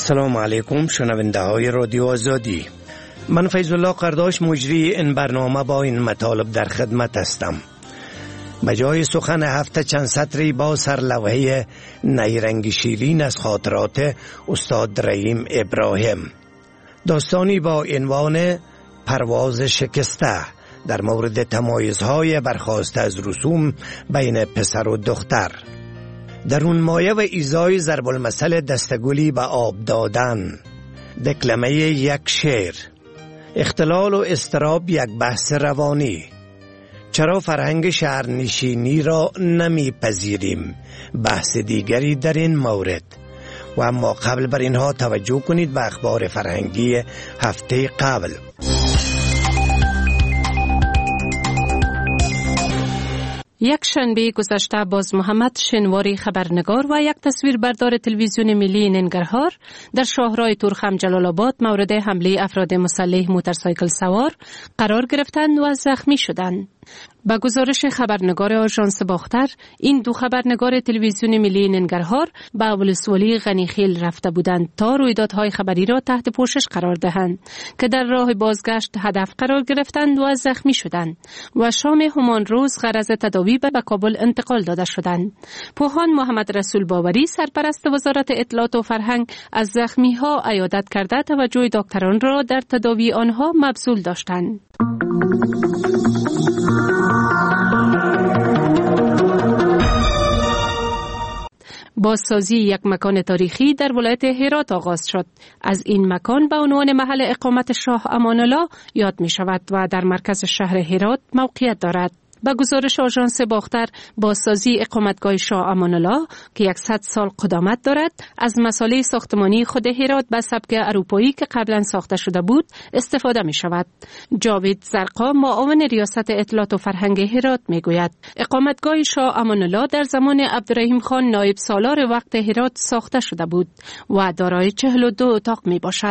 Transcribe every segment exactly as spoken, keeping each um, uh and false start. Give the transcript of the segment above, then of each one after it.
السلام علیکم شنونده های رادیو آزادی. من فیض الله قرداش مجری این برنامه با این مطالب در خدمت هستم. بجای سخن هفته چند سطری با سرلوحه نیرنگ شیرین از خاطرات استاد رحیم ابراهیم، داستانی با عنوان پرواز شکسته در مورد تمایزهای برخاسته از رسوم بین پسر و دختر. در اون مایه و ایزای ضرب المثل دستگلی به آب دادن، دکلمه یک شعر، اختلال و اضطراب یک بحث روانی. چرا فرهنگ شهرنشینی را نمیپذیریم؟ بحث دیگری در این مورد. و اما قبل بر اینها توجه کنید به اخبار فرهنگی هفته قبل. یک شنبه گذشته باز محمد شنواری خبرنگار و یک تصویربردار تلویزیون ملی ننگرهار در شاهراه تورخم جلال آباد مورد حمله افراد مسلح موتورسایکل سوار قرار گرفتند و زخمی شدند. با گزارش خبرنگار آژانس باختر، این دو خبرنگار تلویزیون ملی ننگرهار به ولسوالی غنیخیل رفته بودند تا رویدادهای خبری را تحت پوشش قرار دهند که در راه بازگشت هدف قرار گرفتند و زخمی شدند و شام همان روز غرض تداوی به کابل انتقال داده شدند. پوهان محمد رسول باوری سرپرست وزارت اطلاعات و فرهنگ از زخمی ها عیادت کرده توجه دکتران را در تداوی آنها مبذول داشتند. بازسازی یک مکان تاریخی در ولایت هرات آغاز شد. از این مکان به عنوان محل اقامت شاه امان الله یاد می شود و در مرکز شهر هرات موقعیت دارد. با گزارش آژانس باختر، بازسازی اقامتگاه شاه امان الله که صد سال قدامت دارد، از مساله ساختمانی خود هرات به سبک اروپایی که قبلا ساخته شده بود استفاده می شود. جاوید زرقا معاون ریاست اطلاعات و فرهنگ هرات می گوید اقامتگاه شاه امان الله در زمان عبدالرحیم خان نایب سالار وقت هرات ساخته شده بود و دارای چهل و دو اتاق می باشد.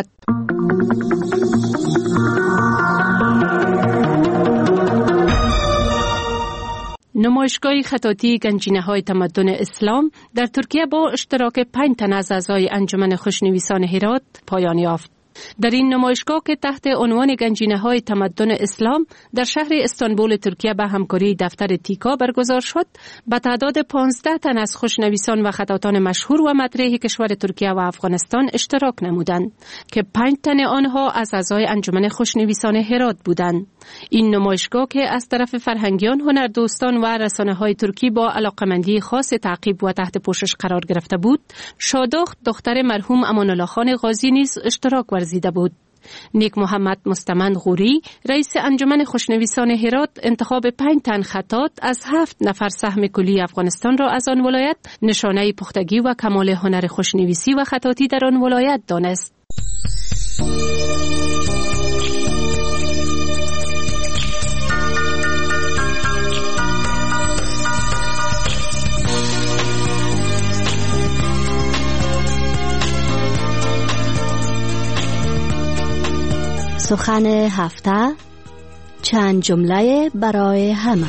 نمایشگاه خطاطی گنجینه‌های تمدن اسلام در ترکیه با اشتراک پنج تن از اعضای انجمن خوشنویسان هرات پایان یافت. در این نمایشگاه که تحت عنوان گنجینه‌های تمدن اسلام در شهر استانبول ترکیه به همکاری دفتر تیکا برگزار شد، به تعداد پانزده تن از خوشنویسان و خطاطان مشهور و مطرح کشور ترکیه و افغانستان اشتراک نمودند که پنج تن آنها از اعضای انجمن خوشنویسان هرات بودند. این نمایشگاه که از طرف فرهنگیان، هنردوستان و رسانه‌های ترکی با علاقمندی خاص تعقیب و تحت پوشش قرار گرفته بود، شادخت دختر مرحوم امان الله خان غازی نیز اشتراک ورزیده بود. نیک محمد مستمند غوری رئیس انجمن خوشنویسان هرات انتخاب پنج تن خطاط از هفت نفر سهم کلی افغانستان را از آن ولایت نشانه پختگی و کمال هنر خوشنویسی و خطاطی در آن ولایت دانست. سخن هفته، چند جمله برای همه.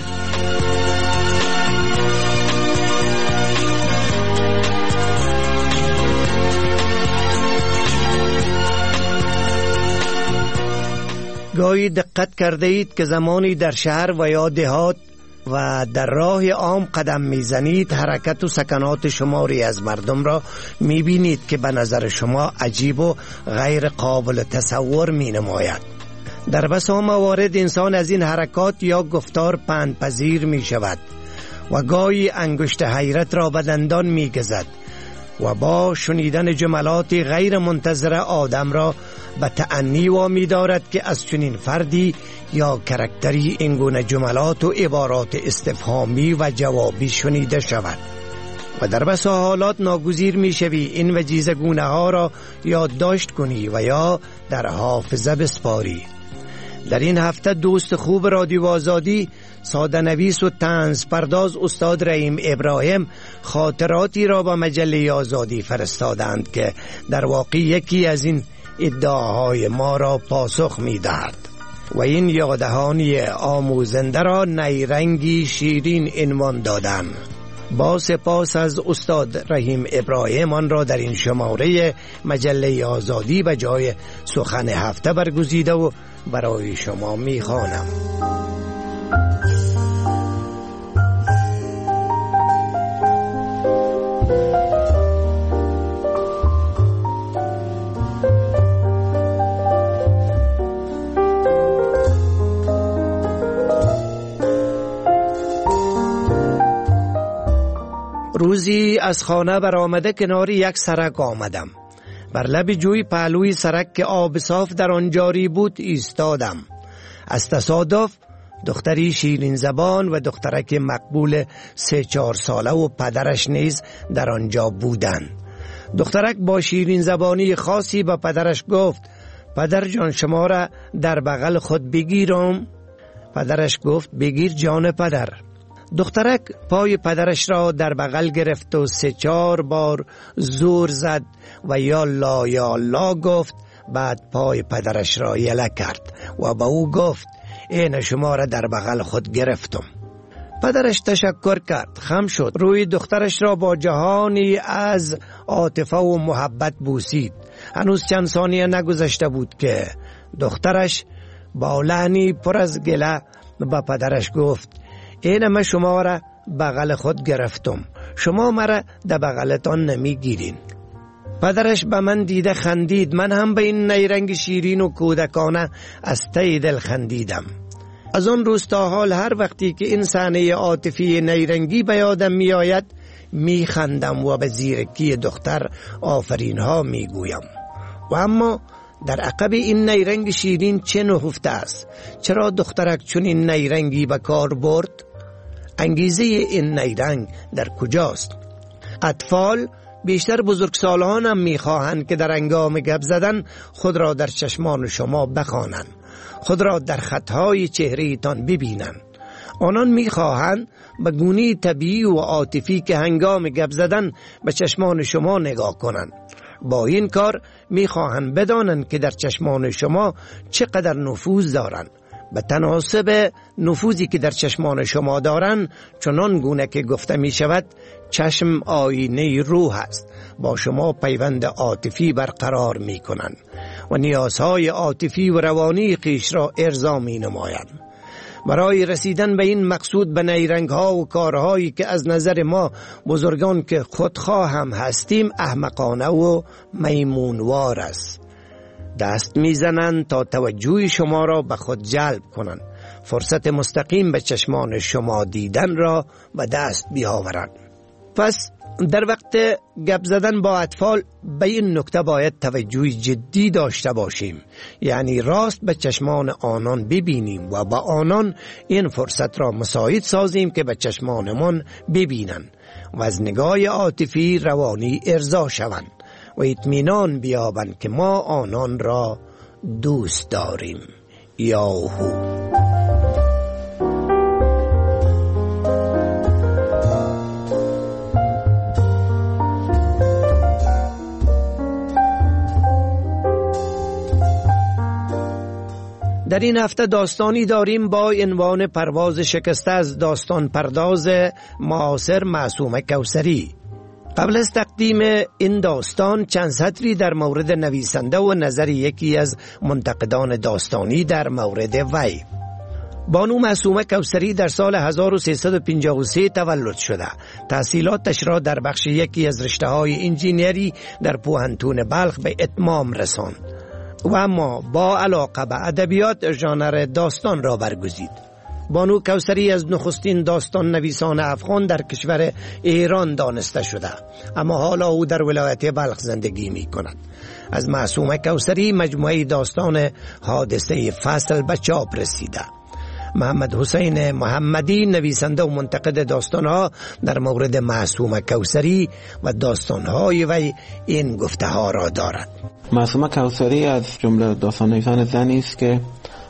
گاهی دقت کرده اید که زمانی در شهر و یا دهات و در راه عام قدم میزنید، حرکت و سکنات شماری از مردم را میبینید که به نظر شما عجیب و غیر قابل تصور می نماید. در بسا موارد انسان از این حرکات یا گفتار پندپذیر می شود و گاهی انگشت حیرت را به دندان می گزد و با شنیدن جملات غیر منتظره آدم را به تأنی وامی دارد که از چنین فردی یا کرکتری اینگونه جملات و عبارات استفهامی و جوابی شنیده شود و در بسا حالات ناگزیر می شوی این وجیزه گونه ها را یادداشت کنی و یا در حافظه بسپاری. در این هفته دوست خوب رادیو آزادی، ساده نویس و طنز پرداز استاد رحیم ابراهیم خاطراتی را به مجله آزادی فرستادند که در واقع یکی از این ادعاهای ما را پاسخ می دهد و این یادهانی آموزنده را نیرنگی شیرین عنوان دادند. با سپاس از استاد رحیم ابراهیم آن را در این شماره مجله آزادی به جای سخن هفته برگزیده و برای شما میخوانم. روزی از خانه برآمده کنار یک سرک آمدم. بر لب جوی پهلوی سرک که آب صاف در آن جاری بود ایستادم. از تصادف دختری شیرین زبان و دخترک مقبول سه چهار ساله و پدرش نیز در آنجا بودند. دخترک با شیرین زبانی خاصی به پدرش گفت: پدر جان شما را در بغل خود بگیرم؟ پدرش گفت: بگیر جان پدر. دخترک پای پدرش را در بغل گرفت و سه چهار بار زور زد و یا لا یا لا گفت. بعد پای پدرش را یله کرد و به او گفت: این شما را در بغل خود گرفتم. پدرش تشکر کرد، خم شد، روی دخترش را با جهانی از عاطفه و محبت بوسید. هنوز چند ثانیه نگذشته بود که دخترش با لحنی پر از گله به پدرش گفت: این من شما را بغل خود گرفتم، شما مرا در بغلتان نمیگیرین. پدرش به من دیده خندید. من هم به این نیرنگ شیرین و کودکانه از ته دل خندیدم. از آن روز تا حال هر وقتی که این صحنه عاطفی نیرنگی به یادم می آید می خندم و به زیرکی دختر آفرین ها می گویم. و اما در عقب این نیرنگ شیرین چه نهفته است؟ چرا دخترک چون این نیرنگی به کار برد؟ انگیزه این نیرنگ در کجاست؟ اطفال بیشتر بزرگسالان هم میخواهند که در هنگام گپ زدن خود را در چشمان شما بخوانند، خود را در خطهای چهره‌تان ببینند. آنان میخواهند به گونه طبیعی و عاطفی که هنگام گپ زدن به چشمان شما نگاه کنند. با این کار میخواهند بدانند که در چشمان شما چقدر نفوذ دارند. به تناسب نفوذی که در چشمان شما دارند، چنان گونه که گفته می شود چشم آینه روح است، با شما پیوند عاطفی برقرار می کنند و نیازهای عاطفی و روانی خویش را ارضا می نمایند. برای رسیدن به این مقصود به نیرنگ ها و کارهایی که از نظر ما بزرگان که خودخواه هم هستیم احمقانه و میمونوار است. دست میزنند تا توجه شما را به خود جلب کنند، فرصت مستقیم به چشمان شما دیدن را به دست بیاورند. پس در وقت گپ زدن با اطفال به این نکته باید توجه جدی داشته باشیم، یعنی راست به چشمان آنان ببینیم و با آنان این فرصت را مساعد سازیم که به چشمانمان ببینند و از نگاه عاطفی روانی ارضا شوند و اطمینان بیابند که ما آنان را دوست داریم. یاهو. در این هفته داستانی داریم با عنوان پرواز شکسته از داستان پرداز معاصر معصومه کوثری. قبل از تقدیم این داستان چند سطری در مورد نویسنده و نظر یکی از منتقدان داستانی در مورد وی. بانو معصومه کوثری در سال هزار و سیصد و پنجاه و سه تولد شده. تحصیلاتش را در بخش یکی از رشته‌های انجینری در پوهنتون بلخ به اتمام رساند و اما با علاقه به ادبیات ژانر داستان را برگزید. بانو کوثری از نخستین داستان نویسان افغان در کشور ایران دانسته شده، اما حالا او در ولایت بلخ زندگی می کند. از معصومه کوثری مجموعه داستان حادثه فصل به چاپ رسیده. محمد حسین محمدی نویسنده و منتقد داستانها در مورد معصومه کوثری و داستانهای وی این گفته ها را دارد. معصومه کوثری از جمله داستان نویسان زنی است که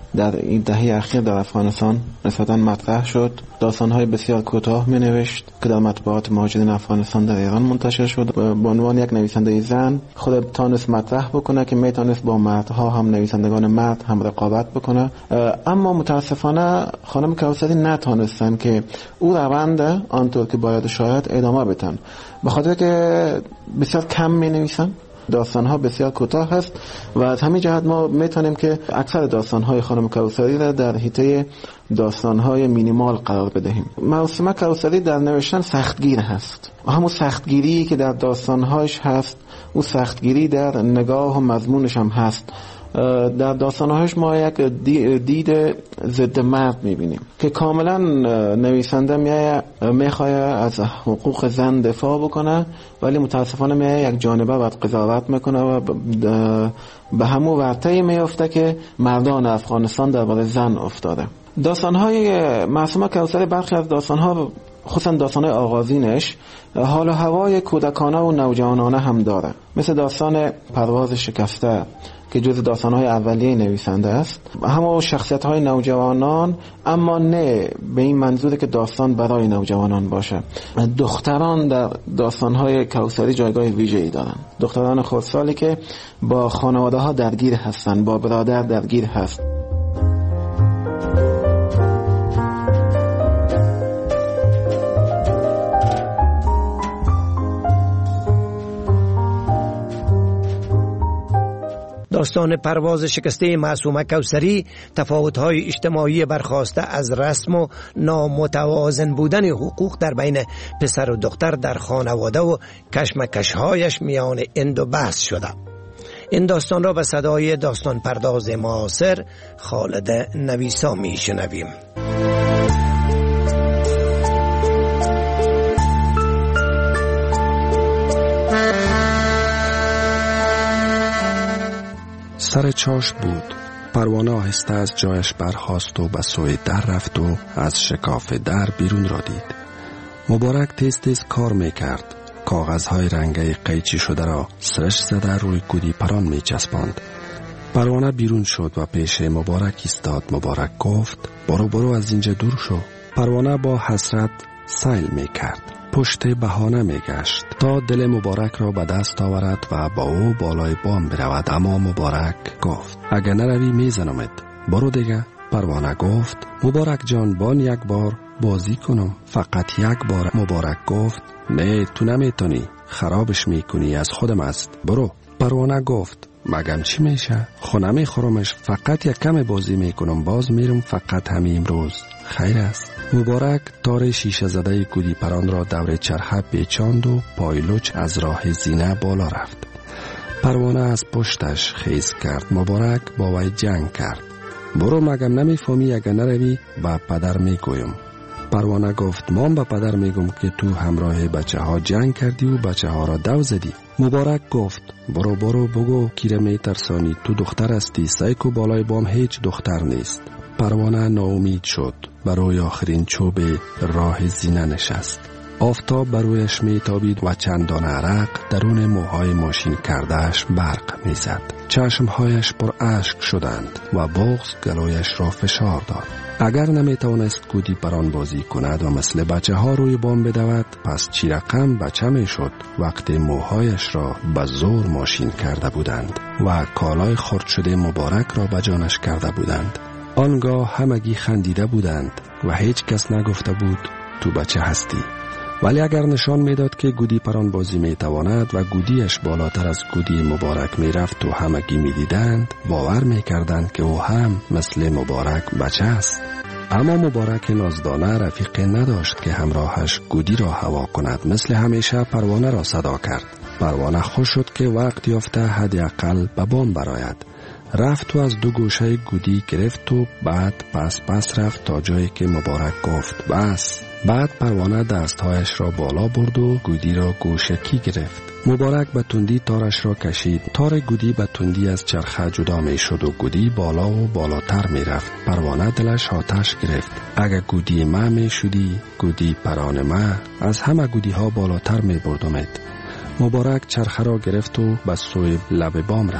در این دهه اخیر در افغانستان نسبتاً مطرح شد. داستان‌های بسیار کوتاه می‌نوشت که در مطبوعات مهاجرین افغانستان در ایران منتشر شد. به عنوان یک نویسنده زن خود تانست مطرح بکنه که میتونست با مردها هم نویسندگان مرد هم رقابت بکنه، اما متاسفانه خانم کوثری نتونستن که او روند آنطور که باید شاید ادامه بدن، به خاطر که بسیار کم می‌نویسن. داستان‌ها بسیار کوتاه هست و از همین جهت ما میتونیم که اکثر داستان‌های خانم کوثری را در حیطه داستان‌های مینیمال قرار بدهیم. معصومه کوثری در نوشتن سختگیر هست، همون سختگیری که در داستان‌هاش هست او سختگیری در نگاه و مضمونش هم هست. در داستانهاش ما یک دید ضد مرد میبینیم که کاملا نویسنده میخواه از حقوق زن دفاع بکنه، ولی متاسفانه میایه یک جانبه بعد قضاوت میکنه و به همون ورطه‌ای میفته که مردان افغانستان درباره زن افتاده. داستانهای معصومه کوثری برخی از داستانها خصوصا داستانهای آغازینش حال و هوای کودکانه و نوجوانانه هم داره، مثل داستان پرواز شکسته که جز داستان‌های اولیه نویسنده است. همه شخصیت‌های نوجوانان، اما نه به این منظوره که داستان برای نوجوانان باشه. دختران در داستان‌های کوثری جایگاه ویژه‌ای دارن. دختران خردسالی که با خانواده‌ها درگیر هستن، با برادر درگیر هست. داستان پرواز شکسته معصومه کوثری تفاوت‌های اجتماعی برخاسته از رسم و نامتوازن بودن حقوق در بین پسر و دختر در خانواده و کشمکش‌هایش میان اند و بحث شده. این داستان را به صدای داستان پرداز معاصر خالد نویسا میشنویم. سر چاش بود. پروانه آهسته از جایش برخاست و به سوی در رفت و از شکاف در بیرون را دید. مبارک تیز تیز کار می کرد. کاغذهای رنگی قیچی شده را سرش زده روی گودی پران می چسباند. پروانه بیرون شد و پیش مبارک ایستاد. مبارک گفت برو برو از اینجا دور شو. پروانه با حسرت سیل می کرد. پشت بهانه می گشت تا دل مبارک را به دست آورد و با او بالای بام برود، اما مبارک گفت اگه نروی می زنمت، برو دیگه. پروانه گفت مبارک جان بان یک بار بازی کنم، فقط یک بار. مبارک گفت نه تو نمیتونی، خرابش میکنی، از خودم است، برو. پروانه گفت مگم چی میشه؟ خونه میخورمش، فقط یک کم بازی میکنم، باز میرم، فقط همین امروز. خیر است. مبارک تار شیشه زده گودی پران را دور چرخه پیچاند و پایلوچ از راه زینه بالا رفت. پروانه از پشتش خیز کرد. مبارک با وی جنگ کرد. برو مگم نمیفهمی اگر نروی با پدر میگویم. پروانه گفت من با پدر میگم که تو همراه بچه ها جنگ کردی و بچه ها را دو زدی. مبارک گفت برو برو بگو کیره می ترسانی، تو دختر هستی، سایکو بالای بام هیچ دختر نیست. پروانه ناامید شد. برای آخرین چوب راه زینه نشست. آفتاب برویش می تابید و چندان عرق درون موهای ماشین کردهش برق می زد. چشمهایش پر اشک شدند و بغض گلویش را فشار داد. اگر نمی توانست گودی پران بازی کند و مثل بچه ها روی بام بدود، پس چی رقم بچه می شد وقتی موهایش را به زور ماشین کرده بودند و کالای خرد شده مبارک را به جانش کرده بودند. آنگاه همگی خندیده بودند و هیچ کس نگفته بود تو بچه هستی. ولی اگر نشان میداد که گودی پران بازی میتواند و گودیش بالاتر از گودی مبارک میرفت و همگی میدیدند، باور میکردند که او هم مثل مبارک بچه است. اما مبارک نازدانه رفیق نداشت که همراهش گودی را هوا کند. مثل همیشه پروانه را صدا کرد. پروانه خوش شد که وقت یافته حداقل به بام براید. رفت و از دو گوشه گودی گرفت و بعد پس پس رفت تا جایی که مبارک گفت بس. بعد پروانه دستهایش را بالا برد و گودی را گوشکی گرفت. مبارک به تندی تارش را کشید. تار گودی به تندی از چرخه جدا می شد و گودی بالا و بالاتر می رفت. پروانه دلش آتش گرفت. اگر گودی ما می شدی، گودی پران ما، از همه گودی ها بالاتر می بردمت. مبارک چرخه را گرفت و به سوی لب بام رفت.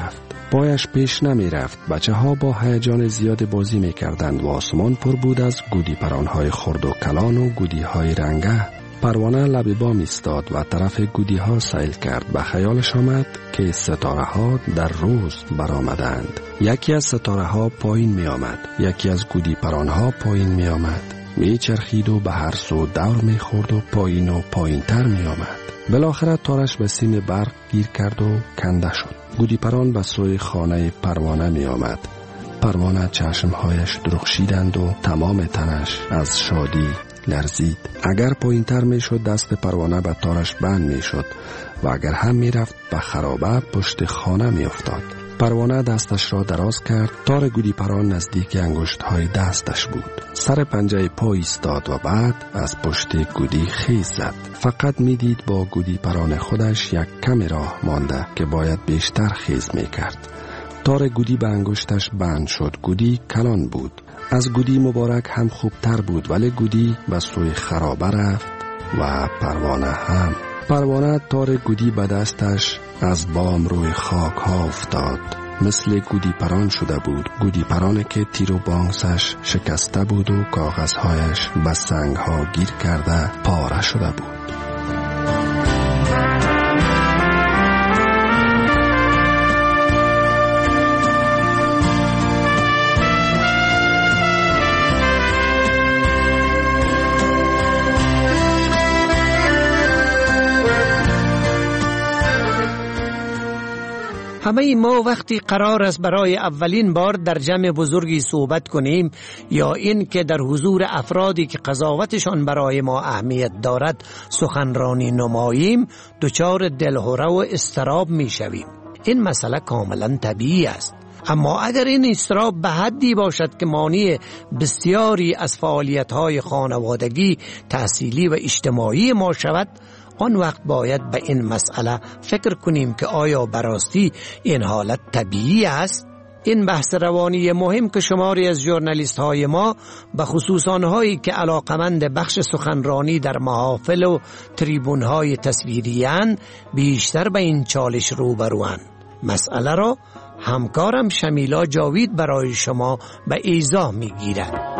پایش پیش نمی رفت. بچه ها با هیجان زیاد بازی می کردند و آسمان پر بود از گودی پرانهای خرد و کلان و گودی های رنگه. پروانه لب بام ایستاد و طرف گودی ها سیل کرد. به خیالش آمد که ستاره ها در روز برآمدند. یکی از ستاره ها پایین می آمد، یکی از گودی پرانها پایین می آمد. می چرخید و به هر سو دور می خورد و پایین و پایین تر می آمد. بالاخره تارش به سیم برق گیر کرد و کنده شد. گودی پران به سوی خانه پروانه می آمد. پروانه چشمهایش درخشیدند و تمام تنش از شادی لرزید. اگر پایین تر می شد دست پروانه به تارش بند می شد و اگر هم می رفت به خرابه پشت خانه می افتاد. پروانه دستش را دراز کرد. تار گودی پران نزدیک انگشت های دستش بود. سر پنجه پا ایستاد و بعد از پشت گودی خیز زد. فقط می دید با گودی پران خودش یک کم راه مانده که باید بیشتر خیز می کرد. تار گودی به انگشتش بند شد. گودی کلان بود. از گودی مبارک هم خوبتر بود، ولی گودی به سوی خرابه رفت و پروانه هم. پروانه تار گودی به دستش از بام روی خاک ها افتاد. مثل گودی پران شده بود. گودی پرانه که تیر و بانسش شکسته بود و کاغذهایش به سنگ ها گیر کرده پاره شده بود. همه ما وقتی قرار است برای اولین بار در جمع بزرگی صحبت کنیم یا این که در حضور افرادی که قضاوتشان برای ما اهمیت دارد سخنرانی نماییم دچار دلهره و اضطراب می شویم. این مسئله کاملا طبیعی است. اما اگر این اضطراب به حدی باشد که مانع بسیاری از فعالیت‌های خانوادگی، تحصیلی و اجتماعی ما شود، آن وقت باید به این مسئله فکر کنیم که آیا براستی این حالت طبیعی است؟ این بحث روانی مهم که شماری از ژورنالیست های ما به خصوص آنهایی که علاقمند بخش سخنرانی در محافل و تریبون های تصویری‌اند بیشتر به این چالش روبروند. مسئله را همکارم شمیلا جاوید برای شما به ایضاح میگیرد.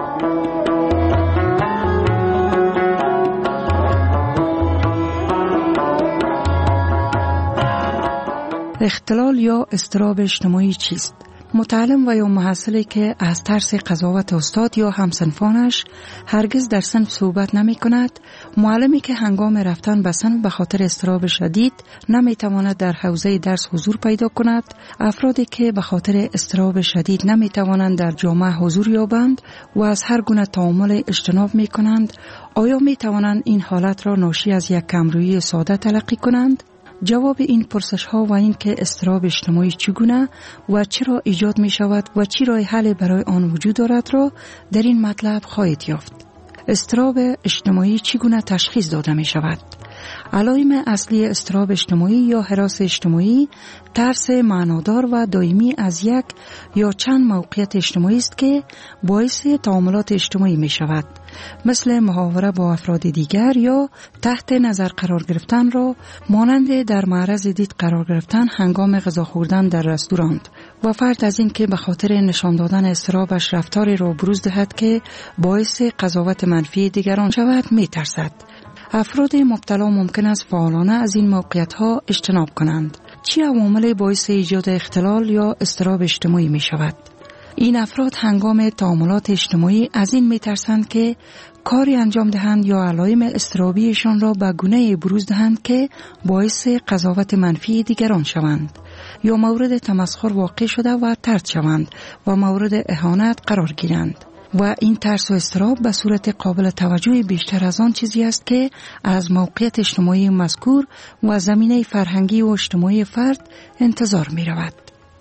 اختلال یا اضطراب اجتماعی چیست؟ متعلم و یا محصلی که از ترس قضاوت استاد یا همسنفانش هرگز در صنف صحبت نمی کند، معلمی که هنگام رفتن به صنف به خاطر اضطراب شدید نمی تواند در حوزه درس حضور پیدا کند، افرادی که به خاطر اضطراب شدید نمی توانند در جامعه حضور یابند و از هر گونه تعامل اجتناب می کنند، آیا می توانند این حالت را ناشی از یک کمرویی ساده تلقی کنند؟ جواب این پرسش ها و این که اضطراب اجتماعی چگونه و چرا ایجاد می شود و چی راه حل برای آن وجود دارد را در این مطلب خواهید یافت. اضطراب اجتماعی چگونه تشخیص داده می شود؟ علائم اصلی اضطراب اجتماعی یا هراس اجتماعی ترس معنادار و دائمی از یک یا چند موقعیت اجتماعی است که باعث تعاملات اجتماعی می شود، مثل محاوره با افراد دیگر یا تحت نظر قرار گرفتن را مانند در معرض دید قرار گرفتن هنگام غذا خوردن در رستوران و فرد از این که به خاطر نشان دادن اضطرابش رفتاری را بروز دهد که باعث قضاوت منفی دیگران شود می ترسد. افراد مبتلا ممکن است فعالانه از این موقعیت‌ها اجتناب کنند. چه عوامل باعث ایجاد اختلال یا اضطراب اجتماعی می شود؟ این افراد هنگام تعاملات اجتماعی از این می ترسند که کاری انجام دهند یا علائم اضطرابیشان را به گونه‌ای بروز دهند که باعث قضاوت منفی دیگران شوند یا مورد تمسخر واقع شده و طرد شوند و مورد اهانت قرار گیرند. و این ترس و اضطراب به صورت قابل توجه بیشتر از آن چیزی است که از موقعیت اجتماعی مذکور و زمینه فرهنگی و اجتماعی فرد انتظار می رود.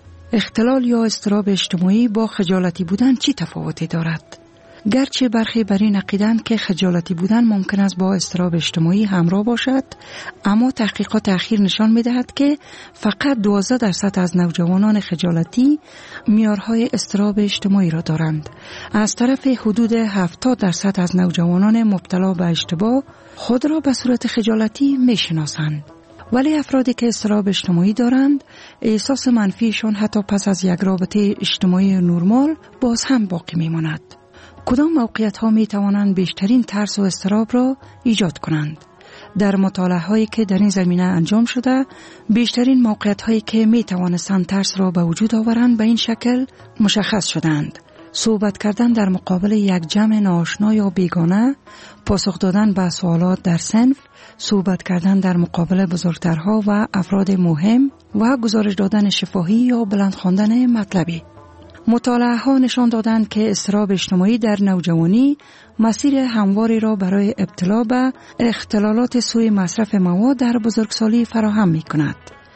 اختلال یا اضطراب اجتماعی با خجالتی بودن چی تفاوتی دارد؟ گرچه برخی بر این عقیدند که خجالتی بودن ممکن است با اضطراب اجتماعی همراه باشد، اما تحقیقات اخیر نشان می‌دهد که فقط دوازده درصد از نوجوانان خجالتی معیارهای اضطراب اجتماعی را دارند. از طرف حدود هفتاد درصد از نوجوانان مبتلا به اشتباه خود را به صورت خجالتی می‌شناسند. ولی افرادی که اضطراب اجتماعی دارند احساس منفیشان حتی پس از یک رابطه اجتماعی نرمال باز هم باقی میماند. کدام موقعیت ها می توانند بیشترین ترس و اضطراب را ایجاد کنند؟ در مطالعه هایی که در این زمینه انجام شده، بیشترین موقعیت هایی که می توانستند ترس را به وجود آورند به این شکل مشخص شدند: صحبت کردن در مقابل یک جمع ناآشنا یا بیگانه، پاسخ دادن به سوالات در صنف، صحبت کردن در مقابل بزرگترها و افراد مهم و گزارش دادن شفاهی یا بلند خواندن مطلبی. مطالعه ها نشان دادند که اضطراب اجتماعی در نوجوانی مسیر همواری را برای ابتلا به اختلالات سوی مصرف مواد در بزرگسالی فراهم می کند.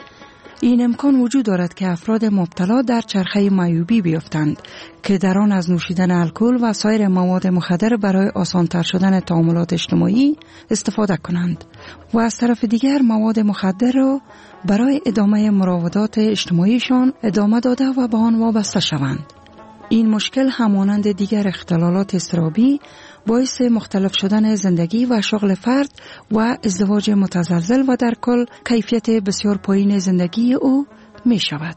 این امکان وجود دارد که افراد مبتلا در چرخه معیوبی بیفتند که در آن از نوشیدن الکل و سایر مواد مخدر برای آسان‌تر شدن تعاملات اجتماعی استفاده کنند و از طرف دیگر مواد مخدر را برای ادامه مراودات اجتماعیشان ادامه داده و به آن وابسته شوند. این مشکل همانند دیگر اختلالات اضطرابی باعث مختلف شدن زندگی و شغل فرد و ازدواج متزلزل و در کل کیفیت بسیار پایین زندگی او می شود.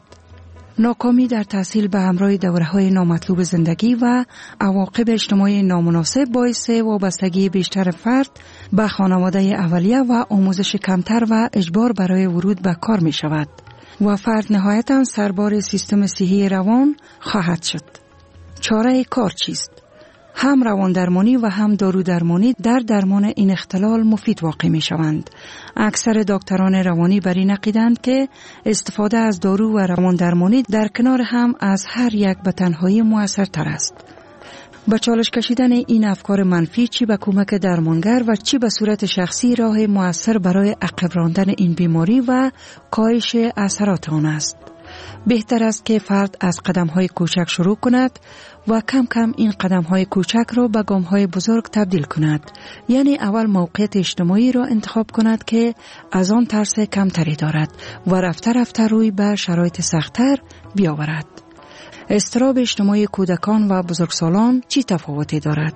ناکامی در تحصیل به همراه دوره‌های نامطلوب زندگی و عواقب اجتماعی نامناسب باعث وابستگی بیشتر فرد به خانواده اولیه و آموزش کمتر و اجبار برای ورود به کار می شود و فرد نهایتاً سربار سیستم صحی روان خواهد شد. چاره کار چیست؟ هم روان درمانی و هم دارو درمانی در درمان این اختلال مفید واقع می شوند. اکثر دکتران روانی بر این عقیده‌اند که استفاده از دارو و روان درمانی در کنار هم از هر یک به تنهایی مؤثرتر است. با چالش کشیدن این افکار منفی چی به کمک درمانگر و چی به صورت شخصی راه مؤثر برای عقب راندن این بیماری و کاهش اثرات آن است. بهتر است که فرد از قدم‌های کوچک شروع کند و کم کم این قدم‌های کوچک را به گام‌های بزرگ تبدیل کند. یعنی اول موقعیت اجتماعی را انتخاب کند که از آن ترس کمتری دارد و رفته رفته روی به شرایط سخت‌تر بیاورد. اضطراب اجتماعی کودکان و بزرگسالان چی تفاوتی دارد؟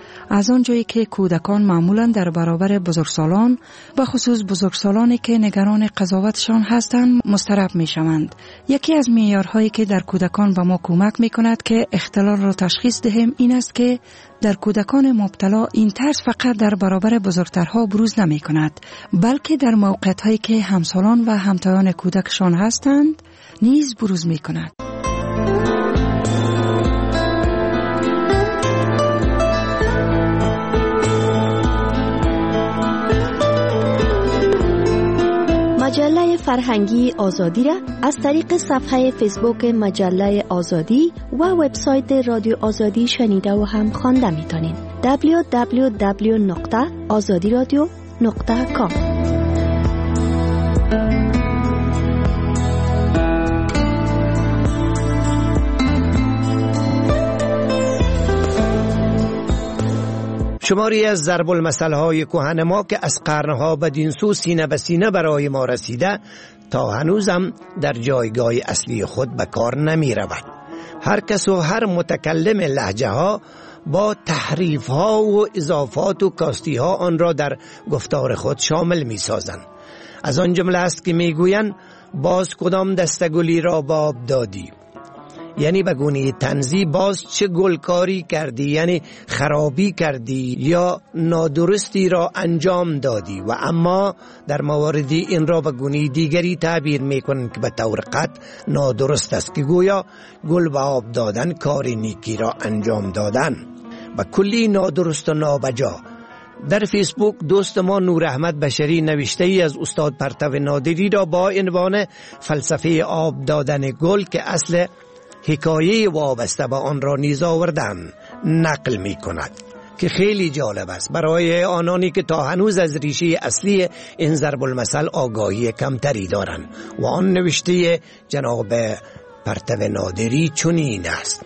از آنجایی که کودکان معمولاً در برابر بزرگسالان و خصوص بزرگسالانی که نگران قضاوتشان هستند مضطرب می شوند. یکی از معیارهایی که در کودکان به ما کمک می کند که اختلال را تشخیص دهیم این است که در کودکان مبتلا این ترس فقط در برابر بزرگترها بروز نمی کند، بلکه در موقعیت‌هایی که همسالان و همتایان کودکشان هستند نیز بروز می کند. مجله فرهنگی آزادی را از طریق صفحه فیسبوک مجله آزادی و وبسایت رادیو آزادی شنیده و هم خوانده میتونید. دبلیو دبلیو دبلیو نقطه آزادی رادیو نقطه کام. شماری از ضرب المثل‌های کهن ما که از قرنها بدین سو سینه به سینه برای ما رسیده تا هنوزم در جایگاه اصلی خود به کار نمی رود. هر کس و هر متکلم لهجه ها با تحریف ها و اضافات و کاستی ها آن را در گفتار خود شامل می سازند. از آن جمله است که می گویند باز کدام دستگلی را باب دادی، یعنی به گونه طنزی باز چه گلکاری کردی، یعنی خرابی کردی یا نادرستی را انجام دادی. و اما در مواردی این را به گونه دیگری تعبیر میکنند که به طور قطع نادرست است، که گویا گل به آب دادن کار نیکی را انجام دادن، و کلی نادرست و نابجا. در فیسبوک دوست ما نور احمد بشری نوشته ای از استاد پرتو نادری را با عنوان فلسفه آب دادن گل که اصل حکایه وابسته به آن را نیز آوردن نقل می کند که خیلی جالب است برای آنانی که تا هنوز از ریشه اصلی این ضرب المثل آگاهی کمتری دارند. و آن نوشته جناب پرتو نادری چنین است: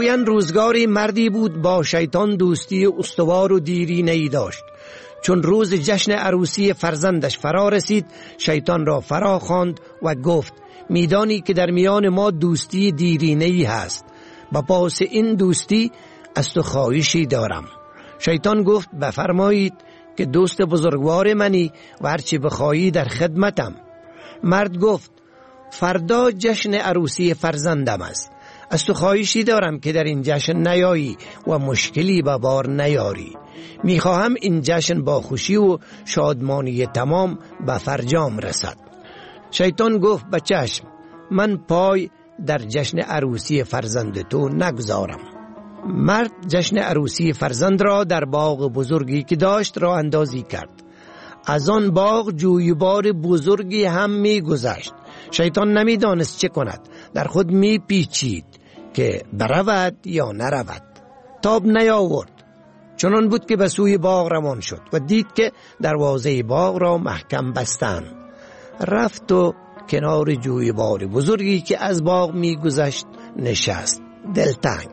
میگویند روزگاری مردی بود با شیطان دوستی استوار و دیرینه‌ای داشت. چون روز جشن عروسی فرزندش فرا رسید، شیطان را فرا خواند و گفت میدانی که در میان ما دوستی دیرینه‌ای هست، با پاس این دوستی از تو خواهشی دارم. شیطان گفت بفرمایید که دوست بزرگوار منی و هرچی بخواهی در خدمتم. مرد گفت فردا جشن عروسی فرزندم است، از تو خواهشی دارم که در این جشن نیایی و مشکلی به بار نیاری. میخواهم این جشن با خوشی و شادمانی تمام به فرجام رسد. شیطان گفت بچشم، من پای در جشن عروسی فرزند تو نگذارم. مرد جشن عروسی فرزند را در باغ بزرگی که داشت راه اندازی کرد. از آن باغ جویبار بزرگی هم می گذشت. شیطان نمی دانست چه کند، در خود می پیچید که برود یا نرود. تاب نیاورد، چنان بود که به سوی باغ روان شد و دید که دروازه باغ را محکم بستند. رفت و کنار جویبار بزرگی که از باغ می گذشت نشست. دلتنگ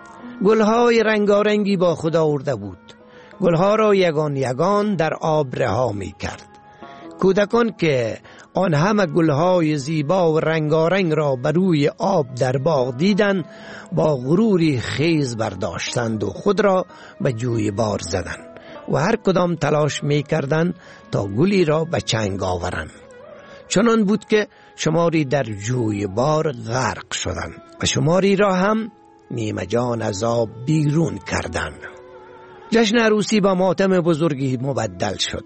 گلهای رنگارنگی با خود آورده بود. گلها را یگان یگان در آب رها می کرد. کودکان که آن همه گلهای زیبا و رنگارنگ را بر روی آب در باغ دیدند، با غروری خیز برداشتند و خود را به جویبار زدند و هر کدام تلاش می کردند تا گلی را به چنگ آورند. چنان بود که شماری در جویبار غرق شدند و شماری را هم نیمه جان از آب بیرون کردند. جشن عروسی با ماتم بزرگی مبدل شد.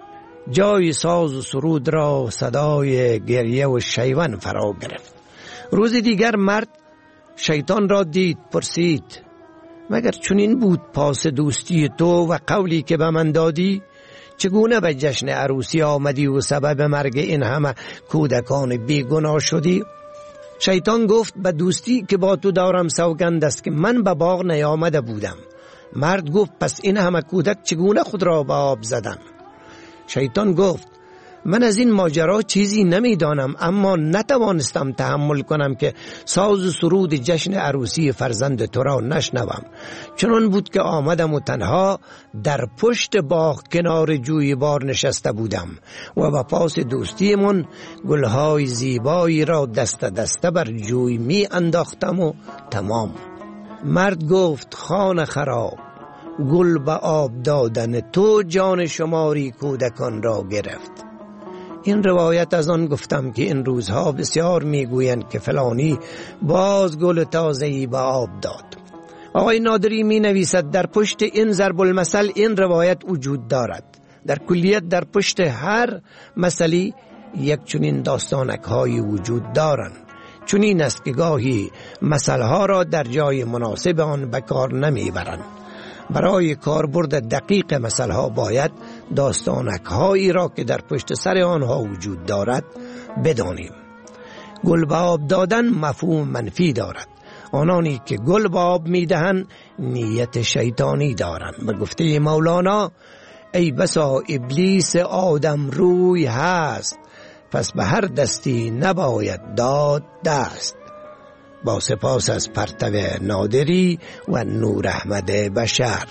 جای ساز و سرود را صدای گریه و شیون فرا گرفت. روز دیگر مرد شیطان را دید، پرسید مگر چنین بود پاس دوستی تو و قولی که به من دادی؟ چگونه به جشن عروسی آمدی و سبب مرگ این همه کودکان بیگناه شدی؟ شیطان گفت به دوستی که با تو دارم سوگند است که من به باغ نیامده بودم. مرد گفت پس این همه کودک چگونه خود را به آب زدند؟ شیطان گفت من از این ماجرا چیزی نمیدانم، اما نتوانستم تحمل کنم که ساز و سرود جشن عروسی فرزند تو را نشنوم. چنان بود که آمدم و تنها در پشت باغ کنار جویبار نشسته بودم و با پاس دوستیمون گلهای زیبایی را دست دسته بر جوی می انداختم و تمام. مرد گفت خانه خراب، گل به آب دادن تو جان شماری کودکان را گرفت. این روایت از آن گفتم که این روزها بسیار میگویند که فلانی باز گل تازه‌ای به آب داد. آقای نادری می نویسد در پشت این ضرب المثل این روایت وجود دارد. در کلیت در پشت هر مسئله یک چنین داستانک هایی وجود دارند. چنین است که گاهی مسئله ها را در جای مناسب آن به کار نمیبرند. برای کاربرد دقیق مسئله ها باید داستانک هایی را که در پشت سر آنها وجود دارد بدانیم. گل به آب دادن مفهوم منفی دارد. آنانی که گل به آب میدهند نیت شیطانی دارند. به گفته مولانا ای بسا ابلیس آدم روی هست، پس به هر دستی نباید داد دست. با سپاس از پرتو نادری و نور احمد بشر.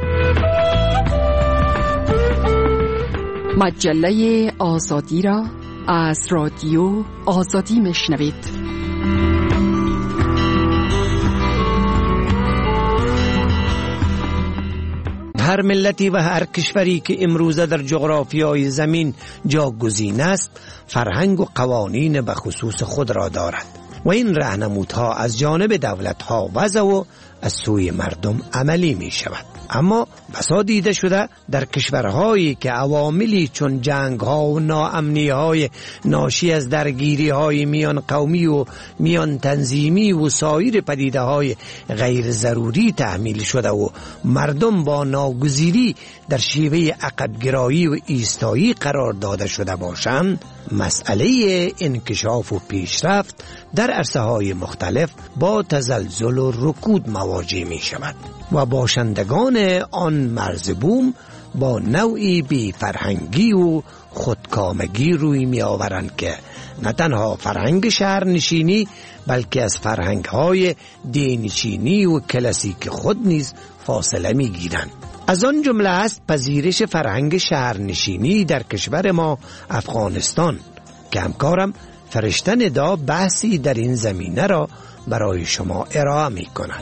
مجله آزادی را از رادیو آزادی میشنوید. هر ملتی و هر کشوری که امروزه در جغرافیای زمین جاگزین است، فرهنگ و قوانین به خصوص خود را دارد و این راهنمودها از جانب دولت‌ها وضع و از سوی مردم عملی می شود. اما بسا دیده شده در کشورهایی که عواملی چون جنگ‌ها و ناامنی‌های ناشی از درگیری‌های میان قومی و میان تنظیمی و سایر پدیده‌های غیر ضروری تحمیل شده و مردم با ناگزیری در شیوه عقب‌گرایی و ایستایی قرار داده شده باشند، مسئله انکشاف و پیشرفت در عرصه‌های مختلف با تزلزل و رکود مواجه می شود و باشندگان آن مرز بوم با نوعی بی فرهنگی و خودکامگی روی می آورند که نه تنها فرهنگ شهرنشینی بلکه از فرهنگ‌های دینچینی و کلاسیک خود نیز فاصله می گیرند. از آن جمله است پذیرش فرهنگ شهرنشینی در کشور ما افغانستان که همکارم فرشته ندا بحثی در این زمینه را برای شما ارائه می کند.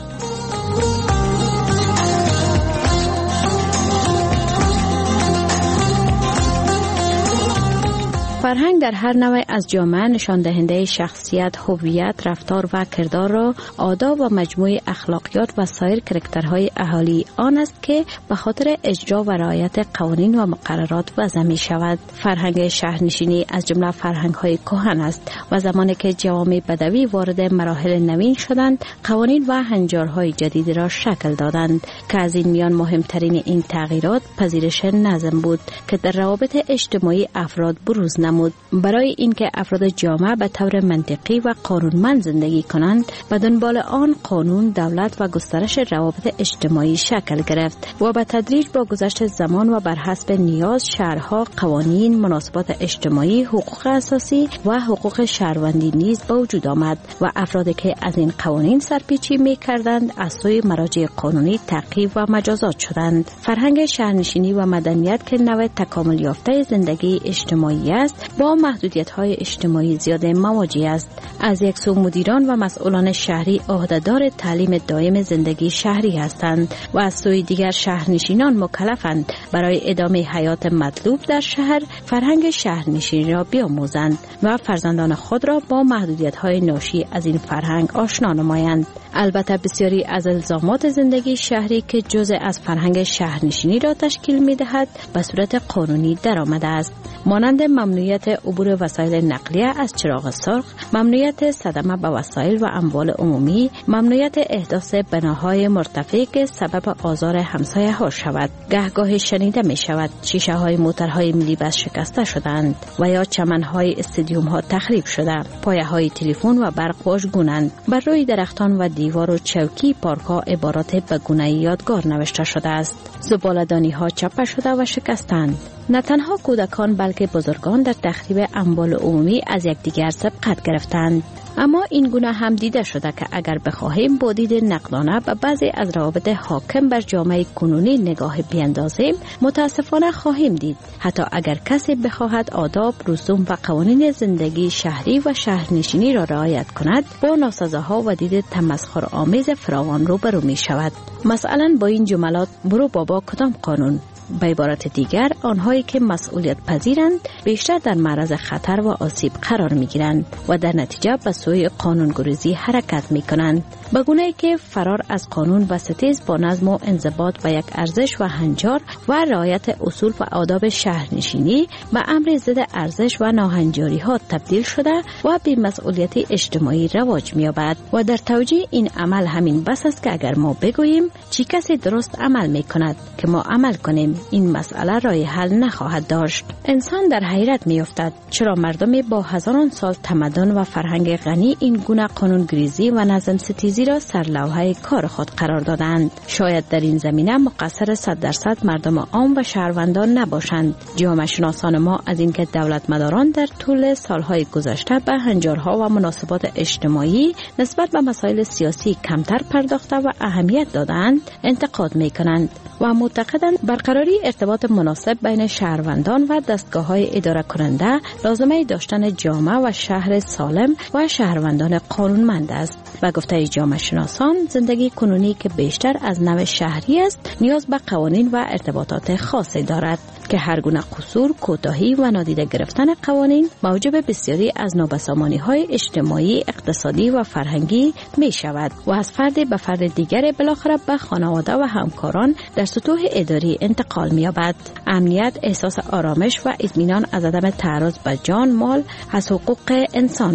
فرهنگ در هر نوع از جامعه نشان دهنده شخصیت، هویت، رفتار و کردار را، آداب و مجموعه اخلاقیات و سایر کرکترهای اهالی آن است که به خاطر اجرا و رعایت قوانین و مقررات وضع می شود. فرهنگ شهرنشینی از جمله فرهنگ‌های کهن است و زمانی که جوامع بدوی وارد مراحل نوین شدند، قوانین و هنجارهای جدید را شکل دادند که از این میان مهمترین این تغییرات پذیرش نظم بود که در روابط اجتماعی افراد بروز نمود. برای اینکه افراد جامعه به طور منطقی و قانونمند زندگی کنند، به دنبال آن قانون، دولت و گسترش روابط اجتماعی شکل گرفت و به تدریج با گذشت زمان و بر حسب نیاز شهرها قوانین، مناسبات اجتماعی، حقوق اساسی و حقوق شهروندی نیز به وجود آمد و افرادی که از این قوانین سرپیچی می‌کردند از سوی مراجع قانونی تعقیب و مجازات شدند. فرهنگ شهرنشینی و مدنیت که نوع تکامل یافته زندگی اجتماعی است، با محدودیت‌های اجتماعی زیاد مواجه است. از یک سو مدیران و مسئولان شهری عهدهدار تعلیم دائم زندگی شهری هستند و از سوی دیگر شهرنشینان مکلفند برای ادامه حیات مطلوب در شهر فرهنگ شهرنشینی را بیاموزند و فرزندان خود را با محدودیت‌های ناشی از این فرهنگ آشنا نمایند. البته بسیاری از الزامات زندگی شهری که جزء از فرهنگ شهرنشینی را تشکیل می‌دهد به صورت قانونی درآمده است، مانند ممنوعیت عبور وسایل نقلیه از چراغ سرخ، ممنوعیت صدمه به وسایل و اموال عمومی، ممنوعیت احداث بناهای مرتفع که سبب آزار همسایه‌ها شود. گهگاه شنیده می شود شیشه های موترهای ملی بس شکسته شدند و یا چمنهای استادیوم ها تخریب شده، پایه های تلفن و برق واژگونند، بر روی درختان و دیوار و چوکی پارک ها عبارات به گونه یادگار نوشته شده است، زباله‌دانی ها چپه شده و شکستند. نه تنها کودکان بلکه بزرگان در تخریب اموال عمومی از یکدیگر سبقت گرفتند. اما این گونه هم دیده شده که اگر بخواهیم با دید نقدانه به بعضی از روابط حاکم بر جامعه کنونی نگاه بیندازیم، متاسفانه خواهیم دید حتی اگر کسی بخواهد آداب، رسوم و قوانین زندگی شهری و شهرنشینی را رعایت کند، با ناسزاها و دید تمسخرآمیز فراوان روبرو می شود. مثلا با این جملات: برو بابا کدام قانون؟ به عبارت دیگر، آنهایی که مسئولیت پذیرند بیشتر در معرض خطر و آسیب قرار می گیرند و در نتیجه به سوی قانونگریزی حرکت می کنند، به گونه‌ای که فرار از قانون و ستیز با نظم و انضباط به یک ارزش و هنجار و رعایت اصول و آداب شهرنشینی به امر ضد ارزش و ناهنجاری ها تبدیل شده و بی مسئولیت اجتماعی رواج می یابد. و در توجیه این عمل همین بس است که اگر ما بگوییم چی کسی درست عمل می کند که ما عمل کنیم، این مسئله راه حل نخواهد داشت. انسان در حیرت می افتد چرا مردم با هزاران سال تمدن و فرهنگ غنی این گونه قانونگریزی و نظم ستیزی را سرلوحه کار خود قرار دادند. شاید در این زمینه مقصر صد درصد مردم عام و شهروندان نباشند. جامعه شناسان ما از اینکه دولت مداران در طول سالهای گذشته به هنجارها و مناسبات اجتماعی نسبت به مسائل سیاسی کمتر پرداخته و اهمیت دادند، انتقاد می کنند و معتقدند برقراری ارتباط مناسب بین شهروندان و دستگاه‌های اداره کننده لازمه داشتن جامعه و شهر سالم و شهروندان قانونمند است. و گفته جامعه شناسان، زندگی کنونی که بیشتر از نوع شهری است نیاز به قوانین و ارتباطات خاصی دارد که هر گونه قصور، کوتاهی و نادیده گرفتن قوانین موجب بسیاری از نابسامانی‌های اجتماعی، اقتصادی و فرهنگی می شود و از فرد به فرد دیگر بالاخره به خانواده و همکاران در سطوح اداری انتقال می یابد. امنیت، احساس آرامش و اطمینان از عدم تعرض به جان، مال از حقوق انسان است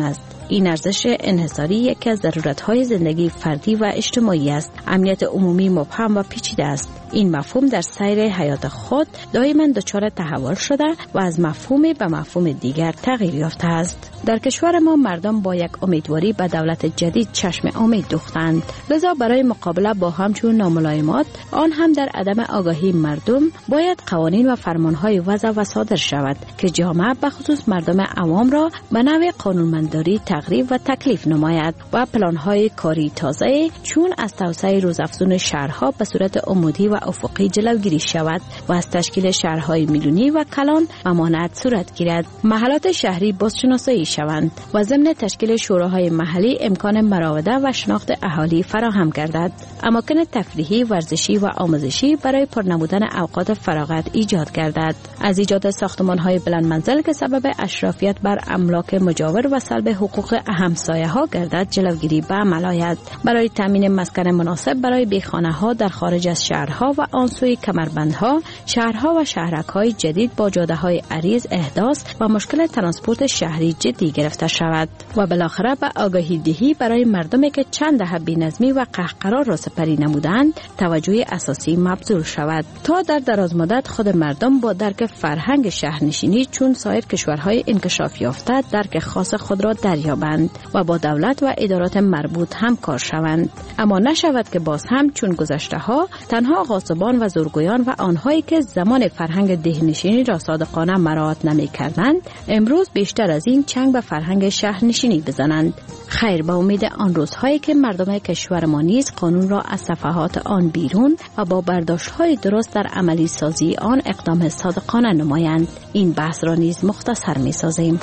این ارزش انحصاری یکی از ضرورت‌های زندگی فردی و اجتماعی است. امنیت عمومی مبهم و پیچیده است. این مفهوم در سیر حیات خود دائما دچار تحول شده و از مفهومی به مفهوم دیگر تغییر یافته است. در کشور ما مردم با یک امیدواری به دولت جدید چشم امید دوختند. لذا برای مقابله با همچون ناملایمات، آن هم در عدم آگاهی مردم، باید قوانین و فرمانهای وضع و صادر شود که جامعه به خصوص مردم عوام را به نوع قانونمنداری تقریب و تکلیف نماید و پلانهای کاری تازه چون از توسعه روزافزون شهرها به صورت عمودی و افقی جلوگیری شود و از تشکیل شهرهای میلیونی و کلان ممانعت صورت گیرد. محلات شهری بازشناسایی شوند و ضمن تشکیل شوراهای محلی امکان مراوده و شناخت اهالی فراهم گردد. اماکن تفریحی، ورزشی و آموزشی برای پرنمودن اوقات فراغت ایجاد گردد. از ایجاد ساختمان‌های بلند منزل که سبب اشرافیت بر املاک مجاور و سلب حقوق همسایه‌ها گردد جلوگیری به عمل آید. برای تامین مسکن مناسب برای بیخانه‌ها در خارج از شهرها و آن سوی کمربندها، شهرها و شهرک‌های جدید با جاده‌های عریض احداث و مشکل ترانسپورت شهری جدی گرفته شود و بالاخره به آگاهی دهی برای مردمی که چند دهه بی‌نظمی و قهقرا را سپری نمودند توجه اساسی مبذول شود تا در دراز مدت خود مردم با درک فرهنگ شهرنشینی چون سایر کشورهای انکشاف یافته درک خاص خود را دریابند و با دولت و ادارات مربوط همکار شوند. اما نشود که باز هم چون گذشته ها تنها غاصبان و زورگویان و آنهایی که زمان فرهنگ دهنشینی را صادقانه مراعات نمی‌کردند امروز بیشتر از این چنگ به فرهنگ شهرنشینی بزنند. خیر، به امید آن روزهایی که مردم کشور ما نیز قانون را از صفحات آن بیرون و با برداشت‌های درست در عملی سازی آن اقدام صادقانه نمایند. این بحث را نیز مختصر می‌سازیم.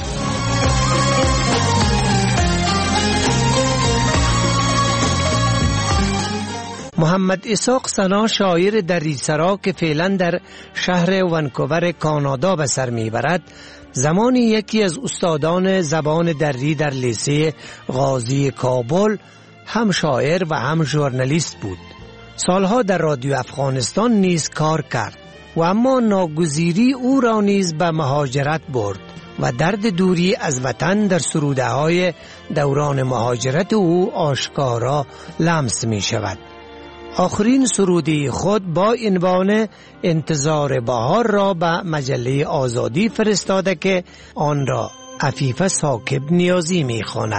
محمد اسحاق سنا، شاعر دریسرا که فعلا در شهر ونکوور کانادا به سر میبرد، زمانی یکی از استادان زبان دری در لیسه غازی کابل هم شاعر و هم ژورنالیست بود. سالها در رادیو افغانستان نیز کار کرد و اما ناگزیری او را نیز به مهاجرت برد و درد دوری از وطن در سروده های دوران مهاجرت او آشکارا لمس می شود. آخرین سرودی خود با عنوان انتظار بهار را به مجله آزادی فرستاده که آن را عفیف ثاقب نیازی می خواند.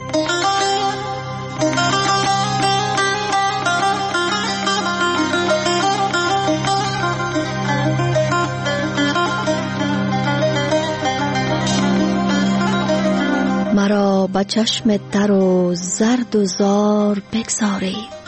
مرا به چشم تر و زرد و زار بگذارید،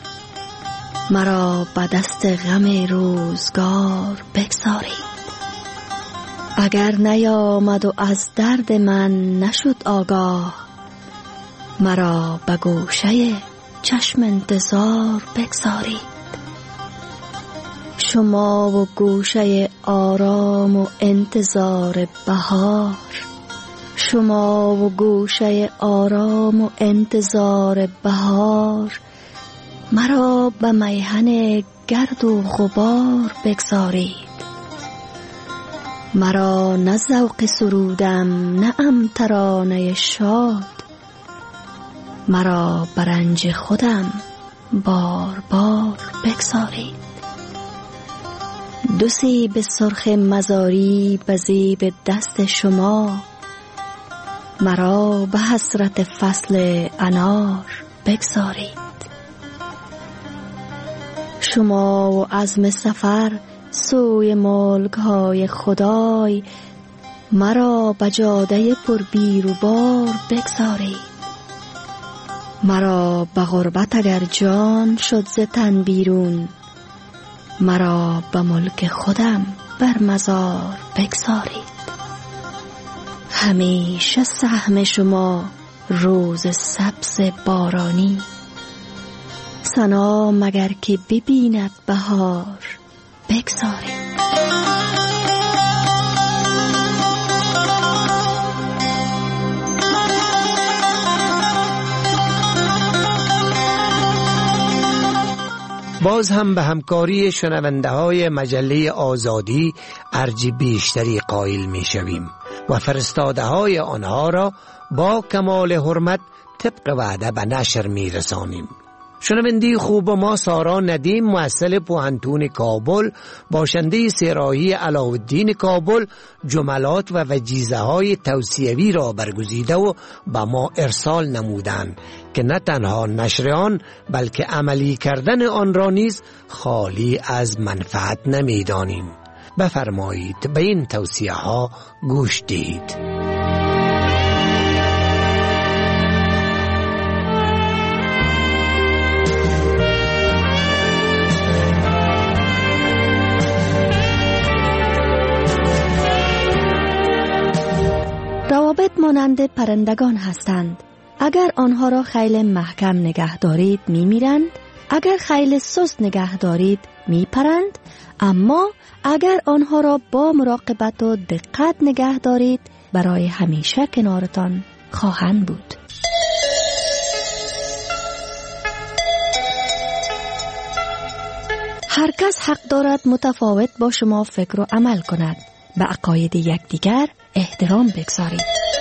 مرا به دست غم روزگار بگذارید. اگر نیامد و از درد من نشد آگاه، مرا به گوشه چشم انتظار بگذارید. شما و گوشه آرام و انتظار بهار، شما و گوشه آرام و انتظار بهار، مرا به میهن گرد و غبار بگذارید. مرا نه ذوق سرودم نه ام ترانه شاد، مرا به رنج خودم بار بار بگذارید. دو سیب سرخ مزاری به زیب دست شما، مرا به حسرت فصل انار بگذارید. شما و عزم سفر سوی ملک های خدای، مرا به جاده پر بیر و بار بگذارید. مرا به غربت اگر جان شد ز تن بیرون، مرا به ملک خودم بر مزار بگذارید. همیشه سهم شما روز سبز بارانی، سنا مگر که ببیند بهار بگذارید. باز هم به همکاری شنونده های مجله آزادی ارج بیشتری قائل می شویم. و فرستاده های آنها را با کمال حرمت طبق وعده به نشر می رسانیم. شنوندی خوب ما سارا ندیم مؤسس پوهنتون کابل باشنده سراحی علاءالدین کابل جملات و وجیزه های توصیوی را برگزیده و به ما ارسال نمودند که نه تنها نشر آن بلکه عملی کردن آن را نیز خالی از منفعت نمی دانیم. بفرمایید به این توصیه ها گوش دهید. روابط مانند پرندگان هستند. اگر آنها را خیلی محکم نگه دارید می میرند، اگر خیلی سست نگه دارید می پرند، اما اگر آنها را با مراقبت و دقت نگه دارید برای همیشه کنارتان خواهند بود. هر کس حق دارد متفاوت با شما فکر و عمل کند. به عقاید یکدیگر احترام بگذارید.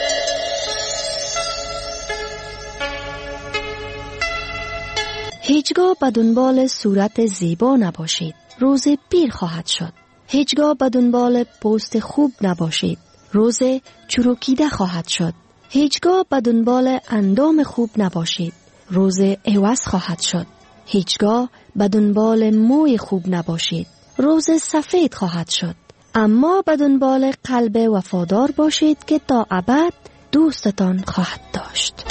هیچگاه به دنبال صورت زیبا نباشید. روز پیر خواهد شد. هیچگاه به دنبال پوست خوب نباشید. روز چروکیده خواهد شد. هیچگاه به دنبال اندام خوب نباشید. روز عوض خواهد شد. هیچگاه به دنبال موی خوب نباشید. روز سفید خواهد شد. اما به دنبال قلب وفادار باشید که تا ابد دوستتان خواهد داشت.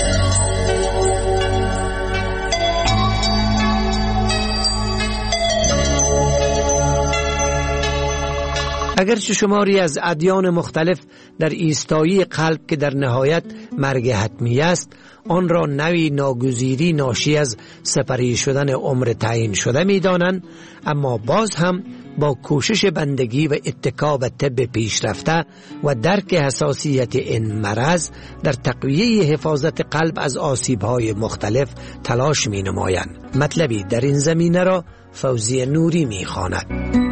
اگرچه شماری از ادیان مختلف در ایستایی قلب که در نهایت مرگ حتمی است آن را نوعی ناگزیری ناشی از سپری شدن عمر تعیین شده می دانند، اما باز هم با کوشش بندگی و اتکا به طب پیشرفته و درک حساسیت این مرض در تقویه حفاظت قلب از آسیب‌های مختلف تلاش می نمایند. مطلبی در این زمینه را فوزی نوری می خواند.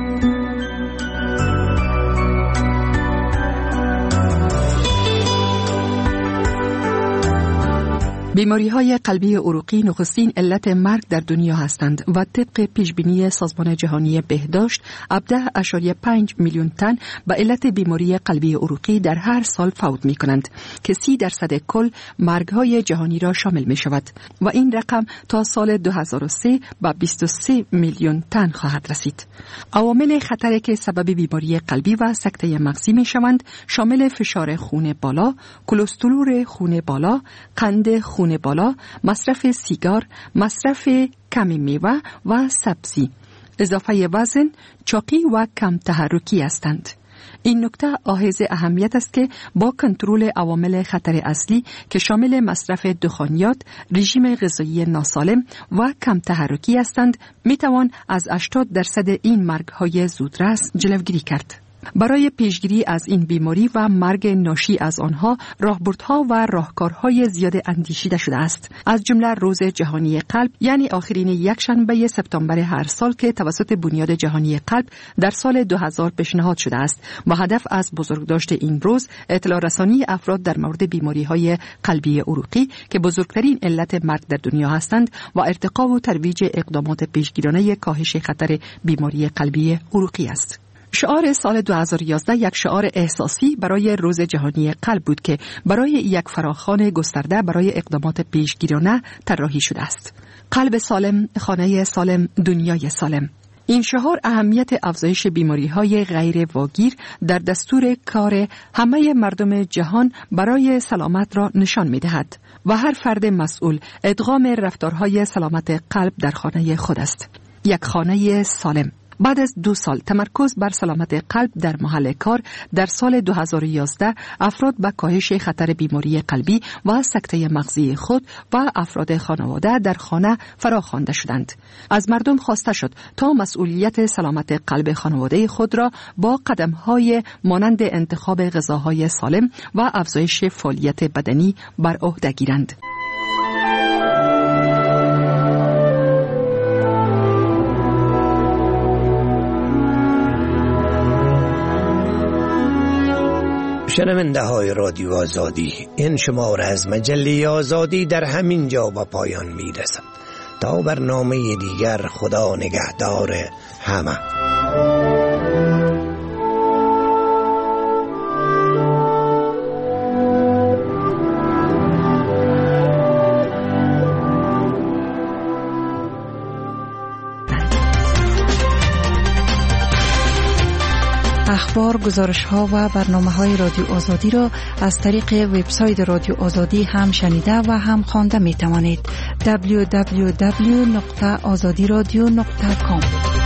بیماری های قلبی عروقی نخستین علت مرگ در دنیا هستند و طبق پیشبینی سازمان جهانی بهداشت هفده ممیز پنج میلیون تن به علت بیماری قلبی عروقی در هر سال فوت می کنند که سی درصد کل مرگ های جهانی را شامل می شود و این رقم تا سال دو هزار و سه به بیست و سه میلیون تن خواهد رسید. عوامل خطری که سبب بیماری قلبی و سکته مغزی می شوند شامل فشار خون بالا، کلسترول خون بالا، قند خون خون بالا، مصرف سیگار، مصرف کم میوه و سبزی، اضافه وزن، چاقی و کم تحرکی هستند. این نکته حائز اهمیت است که با کنترل عوامل خطر اصلی که شامل مصرف دخانیات، رژیم غذایی ناسالم و کم تحرکی هستند، می توان از هشتاد درصد این مرگ‌های زودرس جلوگیری کرد. برای پیشگیری از این بیماری و مرگ ناشی از آنها راهبردها و راهکارهای زیاد اندیشیده شده است. از جمله روز جهانی قلب، یعنی آخرین یک شنبه سپتامبر هر سال که توسط بنیاد جهانی قلب در سال دو هزار پیشنهاد شده است و هدف از بزرگداشت این روز اطلاع رسانی افراد در مورد بیماری‌های قلبی عروقی که بزرگترین علت مرگ در دنیا هستند و ارتقا و ترویج اقدامات پیشگیرانه کاهش خطر بیماری قلبی عروقی است. شعار سال دو هزار و یازده یک شعار احساسی برای روز جهانی قلب بود که برای یک فراخوان گسترده برای اقدامات پیشگیرانه طراحی شده است. قلب سالم، خانه سالم، دنیای سالم. این شعار اهمیت افزایش بیماری‌های غیر واگیر در دستور کار همه مردم جهان برای سلامت را نشان می‌دهد و هر فرد مسئول ادغام رفتارهای سلامت قلب در خانه خود است. یک خانه سالم. بعد از دو سال تمرکز بر سلامت قلب در محل کار، در سال دو هزار و یازده افراد به کاهش خطر بیماری قلبی و سکته مغزی خود و افراد خانواده در خانه فراخوانده شدند. از مردم خواسته شد تا مسئولیت سلامت قلب خانواده خود را با قدم‌های مانند انتخاب غذاهای سالم و افزایش فعالیت بدنی بر عهده گیرند. شنونده های رادیو آزادی، این شماره از مجله آزادی در همین جا به پایان می رسد. تا برنامه دیگر، خدا نگهدار همه. اخبار، گزارش ها و برنامه های رادیو آزادی را از طریق وبسایت رادیو آزادی هم شنیده و هم خوانده می توانید. دبلیو دبلیو دبلیو نقطه آزادی رادیو نقطه کام